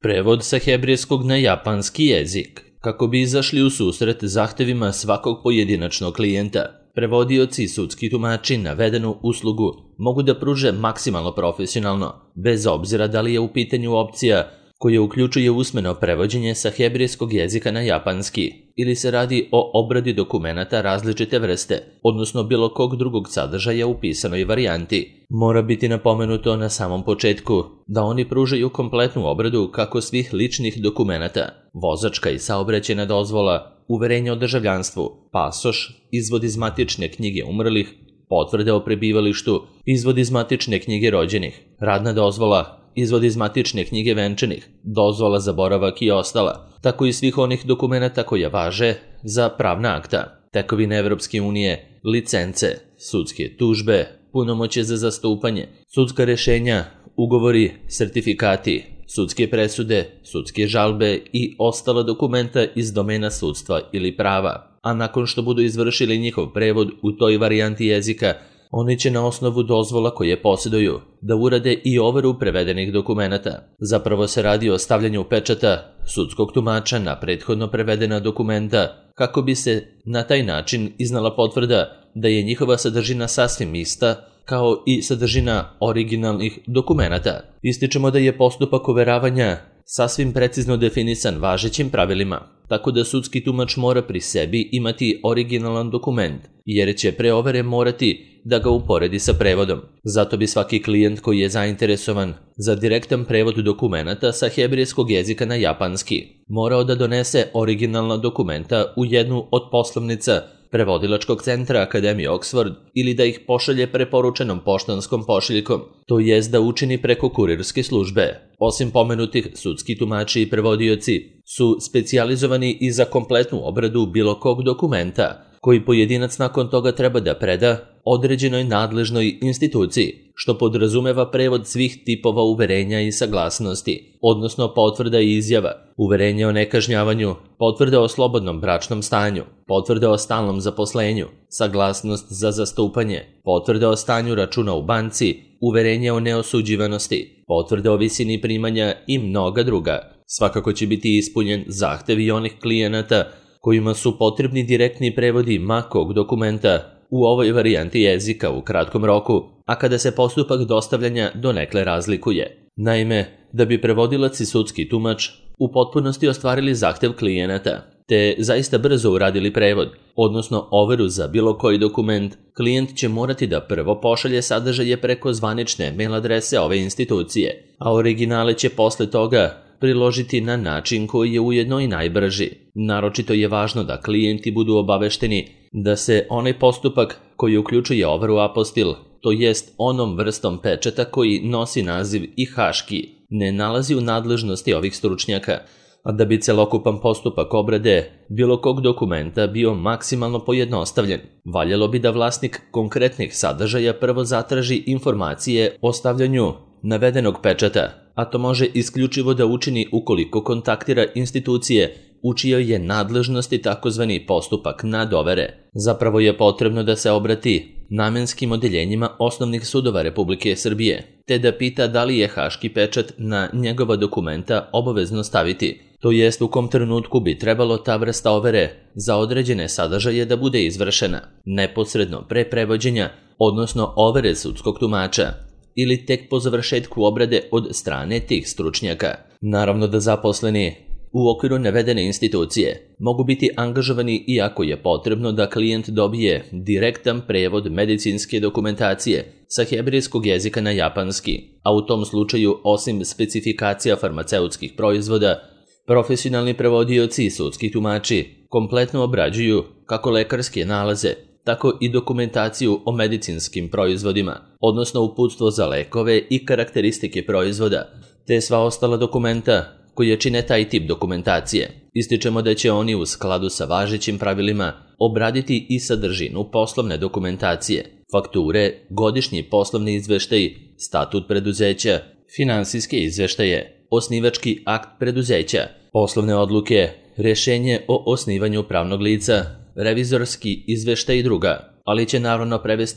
Prevod sa hebrejskog na japanski jezik. Kako bi izašli u susret zahtevima svakog pojedinačnog klijenta, prevodioci i sudski tumači navedenu uslugu mogu da pruže maksimalno profesionalno, bez obzira da li je u pitanju opcija koja uključuje usmeno prevođenje sa hebrejskog jezika na japanski ili se radi o obradi dokumenata različite vrste, odnosno bilo kog drugog sadržaja u pisanoj varijanti. Mora biti napomenuto na samom početku da oni pružaju kompletnu obradu kako svih ličnih dokumenata, vozačka i saobraćajna dozvola, uverenje o državljanstvu, pasoš, izvod iz matične knjige umrlih, potvrde o prebivalištu, izvod iz matične knjige rođenih, radna dozvola, izvod iz matične knjige venčanih, dozvola za boravak i ostala, tako i svih onih dokumenata koja važe za pravna akta, tekovine Evropske unije, licence, sudske tužbe, punomoćje za zastupanje, sudska rešenja, ugovori, sertifikati, sudske presude, sudske žalbe i ostala dokumenta iz domena sudstva ili prava. A nakon što budu izvršili njihov prevod u toj varijanti jezika, oni će na osnovu dozvola koje posjeduju da urade i overu prevedenih dokumenata. Zapravo se radi o stavljanju pečata sudskog tumača na prethodno prevedena dokumenta kako bi se na taj način iznala potvrda da je njihova sadržina sasvim ista kao i sadržina originalnih dokumenata. Ističemo da je postupak overavanja sasvim precizno definisan važećim pravilima, tako da sudski tumač mora pri sebi imati originalan dokument, jer će pre overe morati da ga uporedi sa prevodom. Zato bi svaki klijent koji je zainteresovan za direktan prevod dokumenata sa hebrejskog jezika na japanski morao da donese originalna dokumenta u jednu od poslovnica prevodilačkog centra Akademije Oxford ili da ih pošalje preporučenom poštanskom pošiljkom, to jest da učini preko kurirske službe. Osim pomenutih, sudski tumači i prevodioci su specijalizovani i za kompletnu obradu bilo kog dokumenta koji pojedinac nakon toga treba da preda određenoj nadležnoj instituciji, što podrazumeva prevod svih tipova uverenja i saglasnosti, odnosno potvrda i izjava, uverenje o nekažnjavanju, potvrda o slobodnom bračnom stanju, potvrda o stalnom zaposlenju, saglasnost za zastupanje, potvrda o stanju računa u banci, uverenje o neosuđivanosti, potvrda o visini primanja i mnoga druga. Svakako će biti ispunjen zahtev i onih klijenata kojima su potrebni direktni prevodi ma kog dokumenta u ovoj varijanti jezika u kratkom roku, a kada se postupak dostavljanja donekle razlikuje. Naime, da bi prevodilac i sudski tumač u potpunosti ostvarili zahtev klijenata, te zaista brzo uradili prevod, odnosno overu za bilo koji dokument, klijent će morati da prvo pošalje sadržaje preko zvanične mail adrese ove institucije, a originale će posle toga priložiti na način koji je ujedno i najbrži. Naročito je važno da klijenti budu obavešteni da se onaj postupak koji uključuje overu apostil, to jest onom vrstom pečata koji nosi naziv i haški, ne nalazi u nadležnosti ovih stručnjaka, a da bi celokupan postupak obrade bilo kog dokumenta bio maksimalno pojednostavljen, valjalo bi da vlasnik konkretnih sadržaja prvo zatraži informacije o stavljanju navedenog pečata, a to može isključivo da učini ukoliko kontaktira institucije u čijoj je nadležnosti takozvani postupak nadovere. Zapravo je potrebno da se obrati namenskim odeljenjima osnovnih sudova Republike Srbije, te da pita da li je haški pečat na njegova dokumenta obavezno staviti, to jest u kom trenutku bi trebalo ta vrsta overe za određene sadržaje da bude izvršena, neposredno pre prevođenja, odnosno overe sudskog tumača, ili tek po završetku obrade od strane tih stručnjaka. Naravno da zaposleni u okviru navedene institucije mogu biti angažovani i ako je potrebno da klijent dobije direktan prevod medicinske dokumentacije sa hebrejskog jezika na japanski, a u tom slučaju osim specifikacija farmaceutskih proizvoda, profesionalni prevodioci i sudski tumači kompletno obrađuju kako lekarske nalaze, tako i dokumentaciju o medicinskim proizvodima, odnosno uputstvo za lekove i karakteristike proizvoda, te sva ostala dokumenta koje čine taj tip dokumentacije. Ističemo da će oni u skladu sa važećim pravilima obraditi i sadržinu poslovne dokumentacije, fakture, godišnji poslovni izveštaj, statut preduzeća, finansijske izveštaje, osnivački akt preduzeća, poslovne odluke, rešenje o osnivanju pravnog lica, revizorski izveštaj i druga, ali će naravno prevesti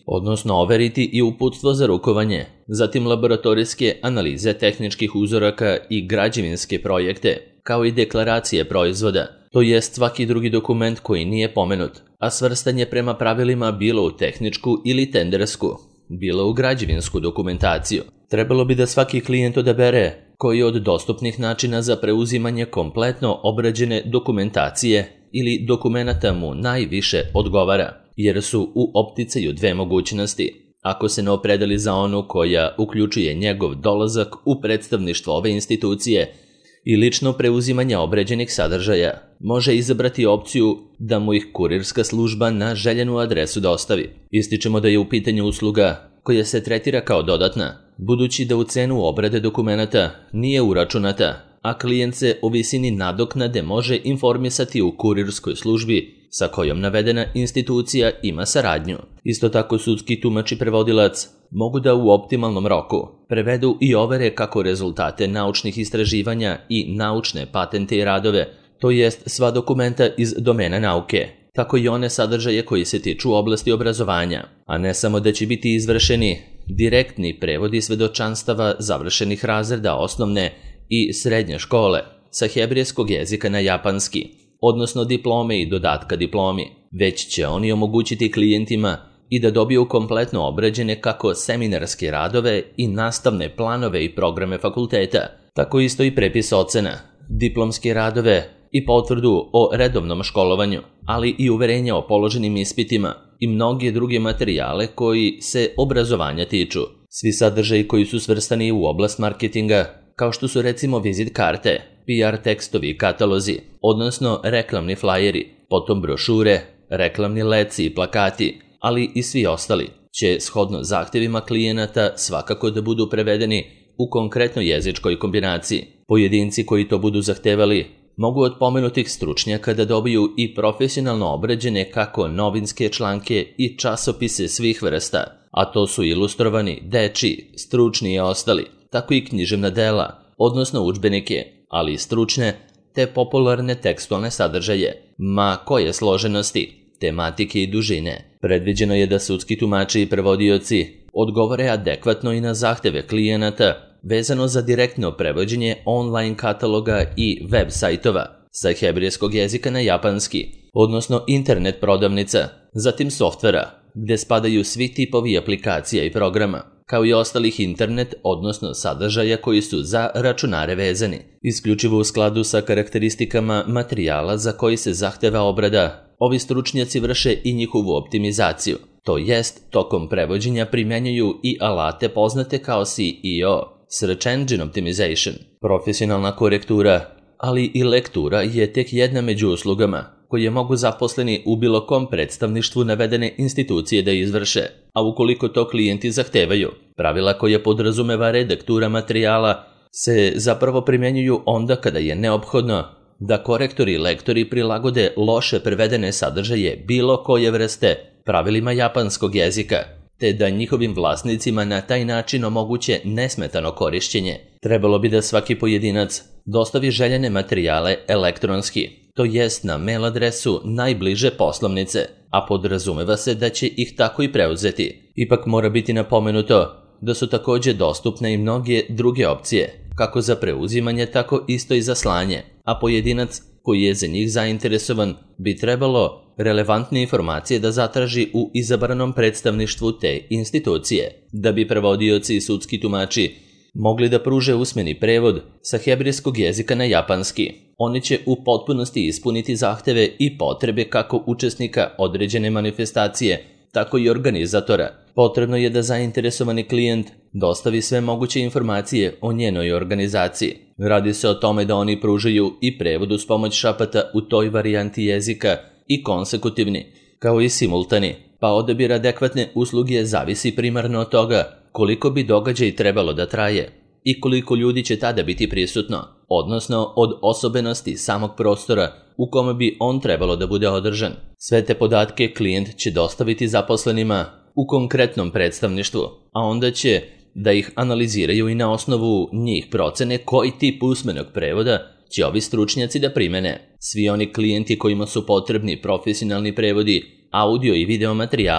odnosno overiti i uputstvo za rukovanje, zatim laboratorijske analize tehničkih uzoraka i građevinske projekte, kao i deklaracije proizvoda, to jest svaki drugi dokument koji nije pomenut, a svrstan je prema pravilima bilo u tehničku ili tendersku, bilo u građevinsku dokumentaciju. Trebalo bi da svaki klijent odabere koji od dostupnih načina za preuzimanje kompletno obrađene dokumentacije ili dokumenata mu najviše odgovara, jer su u opticaju dve mogućnosti. Ako se ne opredeli za onu koja uključuje njegov dolazak u predstavništvo ove institucije i lično preuzimanje obrađenih sadržaja, može izabrati opciju da mu ih kurirska služba na željenu adresu dostavi. Ističemo da je u pitanju usluga koja se tretira kao dodatna, budući da u cenu obrade dokumenata nije uračunata, a klijent se o visini nadoknade može informisati u kurirskoj službi sa kojom navedena institucija ima saradnju. Isto tako sudski tumač i prevodilac mogu da u optimalnom roku prevedu i overe kako rezultate naučnih istraživanja i naučne patente i radove, to jest sva dokumenta iz domena nauke, tako i one sadržaje koji se tiču oblasti obrazovanja, a ne samo da će biti izvršeni direktni prevodi svedočanstava završenih razreda osnovne i srednje škole sa hebrejskog jezika na japanski, odnosno diplome i dodatka diplomi, već će oni omogućiti klijentima i da dobiju kompletno obrađene kako seminarske radove i nastavne planove i programe fakulteta, tako isto i prepis ocena, diplomske radove i potvrdu o redovnom školovanju, ali i uverenja o položenim ispitima i mnoge druge materijale koji se obrazovanja tiču. Svi sadržaji koji su svrstani u oblast marketinga, kao što su recimo vizit karte, PR tekstovi i katalozi, odnosno reklamni flajeri, potom brošure, reklamni leci i plakati, ali i svi ostali, će shodno zahtjevima klijenata svakako da budu prevedeni u konkretnoj jezičkoj kombinaciji. Pojedinci koji to budu zahtevali mogu od pomenutih stručnjaka da dobiju i profesionalno obrađene kako novinske članke i časopise svih vrsta, a to su ilustrovani, dečiji, stručni i ostali, tako i književna dela, odnosno udžbenike, ali i stručne te popularne tekstualne sadržaje, ma koje složenosti, tematike i dužine. Predviđeno je da sudski tumači i prevodioci odgovore adekvatno i na zahteve klijenata vezano za direktno prevođenje online kataloga i web sajtova sa hebrejskog jezika na japanski, odnosno internet prodavnica, zatim softvera, gde spadaju svi tipovi aplikacija i programa, kao i ostalih internet, odnosno sadržaja koji su za računare vezani, isključivo u skladu sa karakteristikama materijala za koji se zahteva obrada. Ovi stručnjaci vrše i njihovu optimizaciju, to jest tokom prevođenja primjenjuju i alate poznate kao SEO, Search Engine Optimization. Profesionalna korektura, ali i lektura je tek jedna među uslugama koje mogu zaposleni u bilo kom predstavništvu navedene institucije da izvrše, a ukoliko to klijenti zahtevaju, pravila koje podrazumeva redaktura materijala se zapravo primjenjuju onda kada je neophodno da korektori i lektori prilagode loše prevedene sadržaje bilo koje vrste pravilima japanskog jezika, te da njihovim vlasnicima na taj način omoguće nesmetano korišćenje. Trebalo bi da svaki pojedinac dostavi željene materijale elektronski, to jest na mail adresu najbliže poslovnice, a podrazumeva se da će ih tako i preuzeti. Ipak mora biti napomenuto da su također dostupne i mnoge druge opcije, kako za preuzimanje, tako isto i za slanje, a pojedinac koji je za njih zainteresovan bi trebalo relevantne informacije da zatraži u izabranom predstavništvu te institucije, da bi prevodioci i sudski tumači mogli da pruže usmeni prevod sa hebrejskog jezika na japanski. Oni će u potpunosti ispuniti zahteve i potrebe kako učesnika određene manifestacije, tako i organizatora. Potrebno je da zainteresovani klijent dostavi sve moguće informacije o njenoj organizaciji. Radi se o tome da oni pružaju i prevod uz pomoć šapata u toj varijanti jezika i konsekutivni, kao i simultani, pa odabir adekvatne usluge zavisi primarno od toga koliko bi događaj trebalo da traje i koliko ljudi će tada biti prisutno, odnosno od osobenosti samog prostora u kome bi on trebalo da bude održan. Sve te podatke klijent će dostaviti zaposlenima u konkretnom predstavništvu, a onda će da ih analiziraju i na osnovu njih procene koji tip usmenog prevoda će ovi stručnjaci da primene. Svi oni klijenti kojima su potrebni profesionalni prevodi audio i video materijala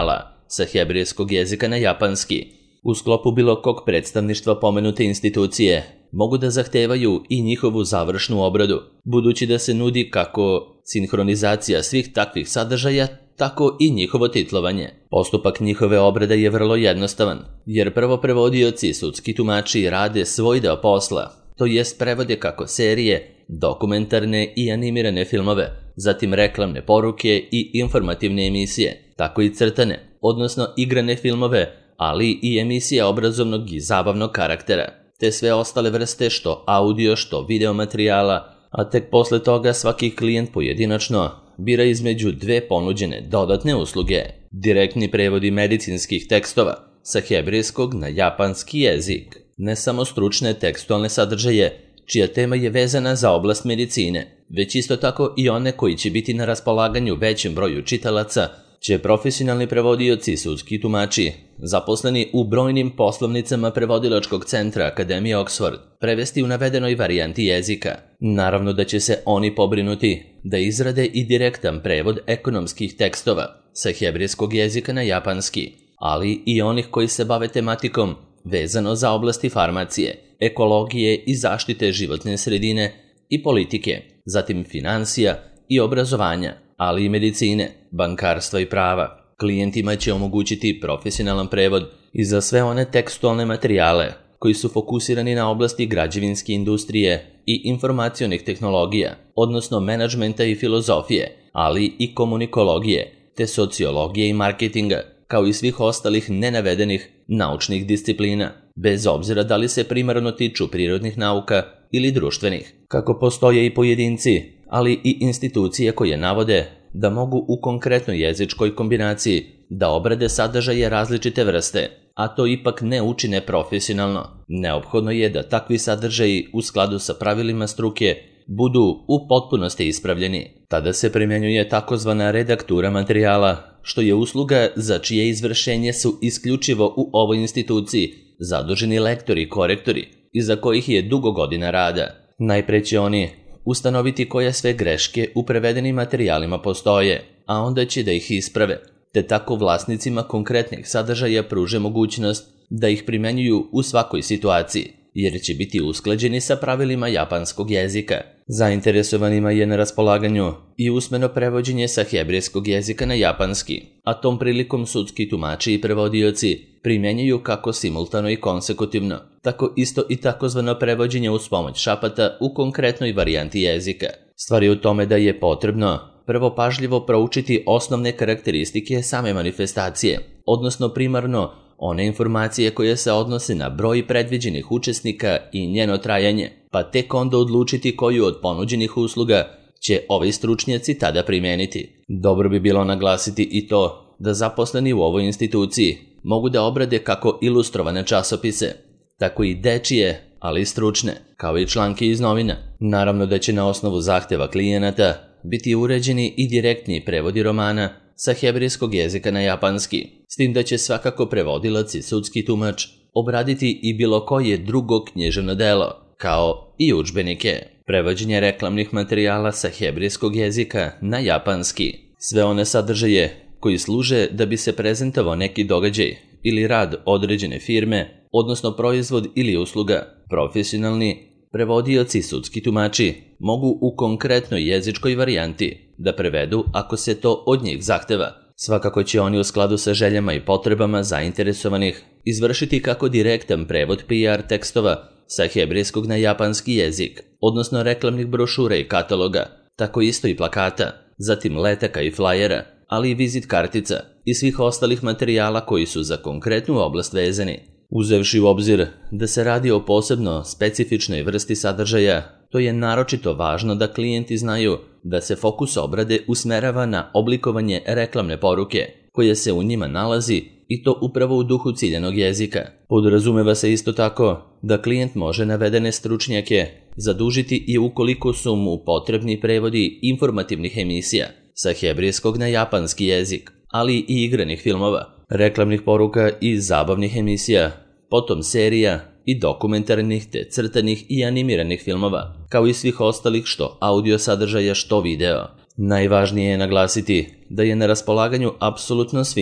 sa hebrejskog jezika na japanski. U sklopu bilo kog predstavništva pomenute institucije mogu da zahtevaju i njihovu završnu obradu, budući da se nudi kako sinhronizacija svih takvih sadržaja, tako i njihovo titlovanje. Postupak njihove obrade je vrlo jednostavan, jer prvo prevodioci i sudski tumači rade svoj deo posla, to jest prevode kako serije, dokumentarne i animirane filmove, zatim reklamne poruke i informativne emisije, tako i crtane, odnosno igrane filmove, ali i emisije obrazovnog i zabavnog karaktera, te sve ostale vrste što audio, što video materijala, a tek posle toga svaki klijent pojedinačno bira između dve ponuđene dodatne usluge: direktni prevodi medicinskih tekstova sa hebrejskog na japanski jezik, ne samo stručne tekstualne sadržaje, čija tema je vezana za oblast medicine, već isto tako i one koji će biti na raspolaganju većem broju čitalaca, će profesionalni prevodioci i sudski tumači, zaposleni u brojnim poslovnicama prevodilačkog centra Akademije Oxford, prevesti u navedenoj varijanti jezika. Naravno da će se oni pobrinuti da izrade i direktan prevod ekonomskih tekstova sa hebrejskog jezika na japanski, ali i onih koji se bave tematikom vezano za oblasti farmacije, ekologije i zaštite životne sredine i politike, zatim finansija i obrazovanja, ali i medicine, bankarstva i prava. Klijentima će omogućiti profesionalan prevod i za sve one tekstualne materijale koji su fokusirani na oblasti građevinske industrije i informacionih tehnologija, odnosno menadžmenta i filozofije, ali i komunikologije, te sociologije i marketinga, kao i svih ostalih nenavedenih naučnih disciplina, bez obzira da li se primarno tiču prirodnih nauka ili društvenih. Kako postoje i pojedinci, ali i institucije koje navode da mogu u konkretnoj jezičkoj kombinaciji da obrade sadržaje različite vrste, a to ipak ne učine profesionalno, neophodno je da takvi sadržaji u skladu sa pravilima struke budu u potpunosti ispravljeni. Tada se primjenjuje takozvana redaktura materijala, što je usluga za čije izvršenje su isključivo u ovoj instituciji zaduženi lektori i korektori, iza kojih je dugo godina rada. Najpre će oni ustanoviti koje sve greške u prevedenim materijalima postoje, a onda će da ih isprave, te tako vlasnicima konkretnih sadržaja pruže mogućnost da ih primenjuju u svakoj situaciji, jer će biti usklađeni sa pravilima japanskog jezika. Zainteresovanima je na raspolaganju i usmeno prevođenje sa hebrejskog jezika na japanski, a tom prilikom sudski tumači i prevodioci primjenjuju kako simultano i konsekutivno, tako isto i takozvano prevođenje uz pomoć šapata u konkretnoj varijanti jezika. Stvar je u tome da je potrebno prvo pažljivo proučiti osnovne karakteristike same manifestacije, odnosno primarno one informacije koje se odnose na broj predviđenih učesnika i njeno trajanje, pa tek onda odlučiti koju od ponuđenih usluga će ovi stručnjaci tada primeniti. Dobro bi bilo naglasiti i to da zaposleni u ovoj instituciji mogu da obrade kako ilustrovane časopise, tako i dečije, ali i stručne, kao i članke iz novina. Naravno da će na osnovu zahteva klijenata biti uređeni i direktni prevodi romana sa hebrejskog jezika na japanski, s tim da će svakako prevodilac i sudski tumač obraditi i bilo koje drugo književno delo, kao i udžbenike. Prevođenje reklamnih materijala sa hebrejskog jezika na japanski. Sve one sadržaje koji služe da bi se prezentovao neki događaj ili rad određene firme, odnosno proizvod ili usluga. Profesionalni prevodioci i sudski tumači mogu u konkretnoj jezičkoj varijanti da prevedu ako se to od njih zahteva. Svakako će oni u skladu sa željama i potrebama zainteresovanih izvršiti kako direktan prevod PR tekstova sa hebrejskog na japanski jezik, odnosno reklamnih brošura i kataloga, tako isto i plakata, zatim letaka i flajera, ali i vizit kartica i svih ostalih materijala koji su za konkretnu oblast vezani. Uzevši u obzir da se radi o posebno specifičnoj vrsti sadržaja, to je naročito važno da klijenti znaju da se fokus obrade usmerava na oblikovanje reklamne poruke koja se u njima nalazi i to upravo u duhu ciljanog jezika. Podrazumeva se isto tako da klijent može navedene stručnjake zadužiti i ukoliko su mu potrebni prevodi informativnih emisija sa hebrejskog na japanski jezik, ali i igranih filmova, reklamnih poruka i zabavnih emisija, potom serija i dokumentarnih te crtanih i animiranih filmova, kao i svih ostalih što audio sadržaja što video. Najvažnije je naglasiti da je na raspolaganju apsolutno svima,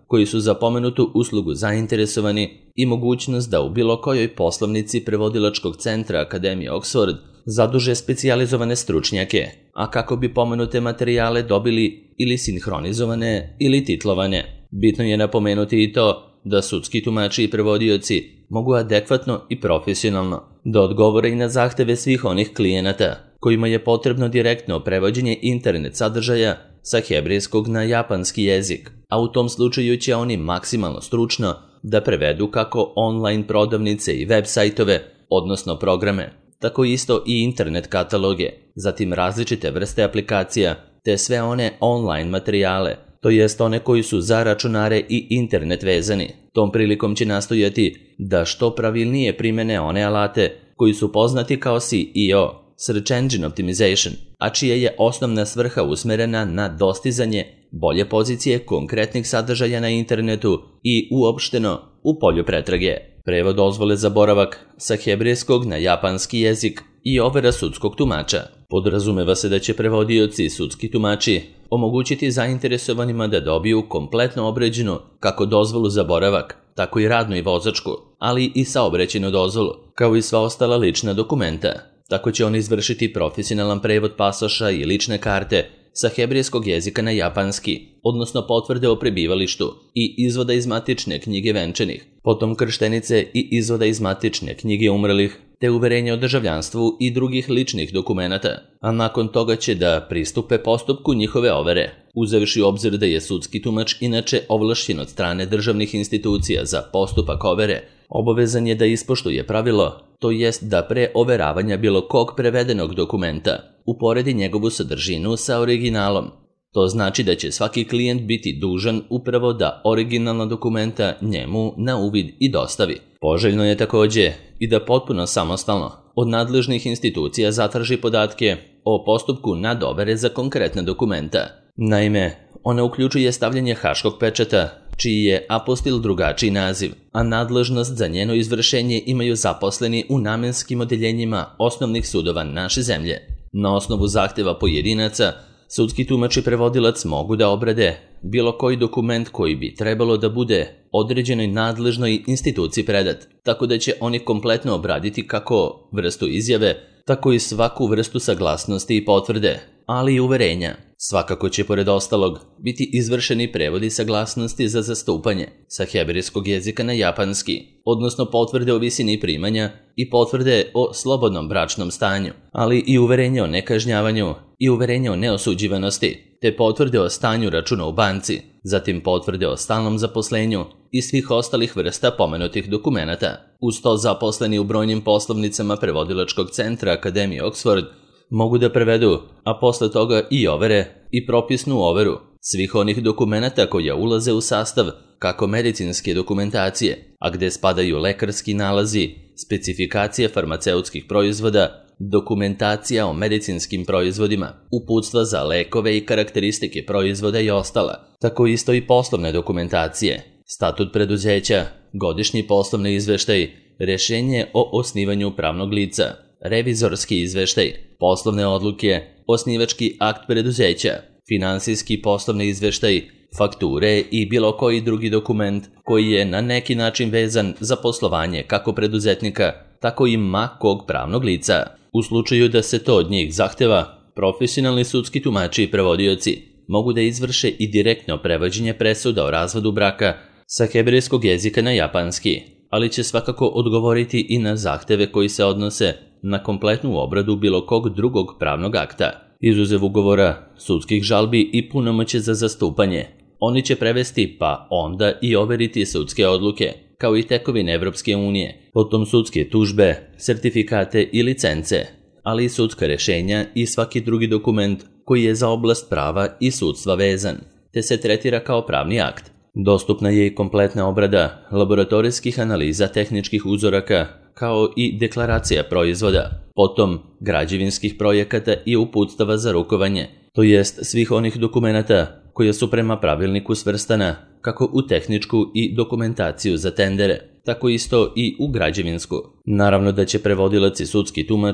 koji su za pomenutu uslugu zainteresovani i mogućnost da u bilo kojoj poslovnici prevodilačkog centra Akademije Oxford zaduže specijalizovane stručnjake, a kako bi pomenute materijale dobili ili sinhronizovane ili titlovane. Bitno je napomenuti i to da sudski tumači i prevodioci mogu adekvatno i profesionalno da odgovore i na zahteve svih onih klijenata kojima je potrebno direktno prevođenje internet sadržaja sa hebrejskog na japanski jezik, a u tom slučaju će oni maksimalno stručno da prevedu kako online prodavnice i web sajtove, odnosno programe, tako isto i internet kataloge, zatim različite vrste aplikacija, te sve one online materijale, to jest one koji su za računare i internet vezani. Tom prilikom će nastojati da što pravilnije primene one alate koji su poznati kao SEO, Search Engine Optimization, a čija je osnovna svrha usmerena na dostizanje bolje pozicije konkretnih sadržaja na internetu i uopšteno u polju pretrage. Prevod dozvole za boravak sa hebrejskog na japanski jezik i overa sudskog tumača. Podrazumeva se da će prevodioci i sudski tumači omogućiti zainteresovanima da dobiju kompletno obređenu kako dozvolu za boravak, tako i radnu i vozačku, ali i saobraćajnu dozvolu, kao i sva ostala lična dokumenta. Tako će on izvršiti profesionalan prevod pasoša i lične karte sa hebrejskog jezika na japanski, odnosno potvrde o prebivalištu i izvoda iz matične knjige venčanih, potom krštenice i izvoda iz matične knjige umrlih, te uverenja o državljanstvu i drugih ličnih dokumenata, a nakon toga će da pristupe postupku njihove overe, uzevši u obzir da je sudski tumač inače ovlašćen od strane državnih institucija za postupak overe, obavezan je da ispoštuje pravilo, to jest da pre overavanja bilo kog prevedenog dokumenta uporedi njegovu sadržinu sa originalom. To znači da će svaki klijent biti dužan upravo da originalna dokumenta njemu na uvid i dostavi. Poželjno je takođe i da potpuno samostalno od nadležnih institucija zatraži podatke o postupku nadovere za konkretne dokumenta. Naime, ona uključuje stavljanje haškog pečata, čiji je apostil drugačiji naziv, a nadležnost za njeno izvršenje imaju zaposleni u namenskim odeljenjima osnovnih sudova naše zemlje. Na osnovu zahteva pojedinaca, sudski tumač i prevodilac mogu da obrade bilo koji dokument koji bi trebalo da bude određenoj nadležnoj instituciji predat, tako da će oni kompletno obraditi kako vrstu izjave, tako i svaku vrstu saglasnosti i potvrde, ali i uverenja. Svakako će pored ostalog biti izvršeni prevodi saglasnosti za zastupanje sa hebrejskog jezika na japanski, odnosno potvrde o visini primanja i potvrde o slobodnom bračnom stanju, ali i uverenje o nekažnjavanju i uverenje o neosuđivanosti, te potvrde o stanju računa u banci, zatim potvrde o stalnom zaposlenju i svih ostalih vrsta pomenutih dokumenata. Uz to zaposleni u brojnim poslovnicama prevodilačkog centra Akademije Oxford mogu da prevedu, a posle toga i overe i propisnu overu svih onih dokumenata koja ulaze u sastav kako medicinske dokumentacije, a gde spadaju lekarski nalazi, specifikacije farmaceutskih proizvoda, dokumentacija o medicinskim proizvodima, uputstva za lekove i karakteristike proizvoda i ostala, tako isto i poslovne dokumentacije, statut preduzeća, godišnji poslovni izveštaj, rešenje o osnivanju pravnog lica, revizorski izveštaj, poslovne odluke, osnivački akt preduzeća, finansijski poslovni izveštaj, fakture i bilo koji drugi dokument koji je na neki način vezan za poslovanje kako preduzetnika, tako i ma kog pravnog lica. U slučaju da se to od njih zahteva, profesionalni sudski tumači i prevodioci mogu da izvrše i direktno prevođenje presuda o razvodu braka sa hebrejskog jezika na japanski, ali će svakako odgovoriti i na zahteve koji se odnose na kompletnu obradu bilo kog drugog pravnog akta, izuzev ugovora, sudskih žalbi i punomoće za zastupanje. Oni će prevesti pa onda i overiti sudske odluke, kao i tekovine Evropske unije, potom sudske tužbe, sertifikate i licence, ali i sudska rešenja i svaki drugi dokument koji je za oblast prava i sudstva vezan, te se tretira kao pravni akt. Dostupna je i kompletna obrada laboratorijskih analiza tehničkih uzoraka, kao i deklaracija proizvoda, potom građevinskih projekata i uputstava za rukovanje, to jest svih onih dokumenata koja su prema pravilniku svrstana kako u tehničku i dokumentaciju za tendere, tako isto i u građevinsku. Naravno da će prevodilac i sudski tumač,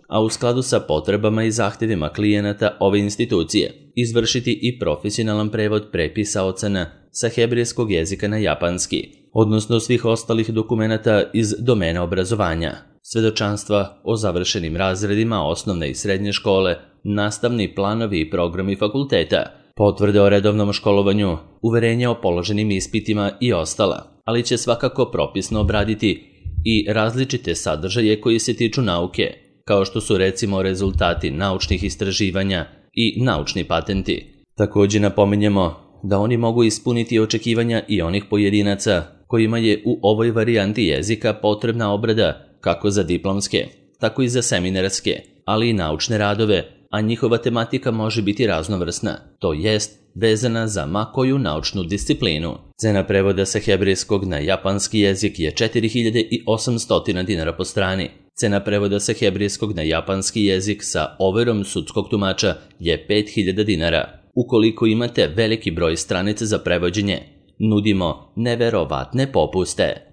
a u skladu sa potrebama i zahtjevima klijenata ove institucije, izvršiti i profesionalan prevod prepisa ocena sa hebrejskog jezika na japanski, odnosno svih ostalih dokumenata iz domena obrazovanja, svedočanstva o završenim razredima osnovne i srednje škole, nastavni planovi i programi fakulteta, potvrde o redovnom školovanju, uverenje o položenim ispitima i ostala, ali će svakako propisno obraditi i različite sadržaje koji se tiču nauke, kao što su recimo rezultati naučnih istraživanja i naučni patenti. Također napominjemo da oni mogu ispuniti očekivanja i onih pojedinaca kojima je u ovoj varijanti jezika potrebna obrada kako za diplomske, tako i za seminarske, ali i naučne radove, a njihova tematika može biti raznovrsna, to jest vezana za ma koju naučnu disciplinu. Cena prevoda sa hebrejskog na japanski jezik je 4800 dinara po strani. Cena prevoda sa hebrejskog na japanski jezik sa overom sudskog tumača je 5000 dinara. Ukoliko imate veliki broj stranica za prevođenje, nudimo neverovatne popuste.